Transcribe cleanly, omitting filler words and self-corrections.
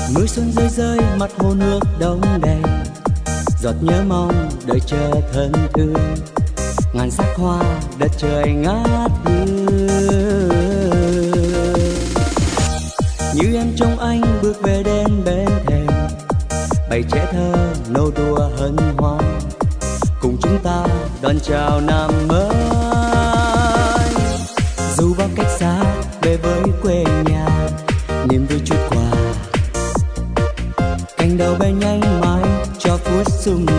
Mưa xuân rơi rơi mặt hồ nước đông đầy, giọt nhớ mong đợi chờ thân thương, ngàn sắc hoa đất trời ngát hương. Như em trông anh bước về đến bên thềm, bày trẻ thơ nô đùa hân hoan, cùng chúng ta đón chào năm mới. Dù bao cách xa về với quê nhà, niềm vui chút quà cành đào bay nhanh mãi cho phút sum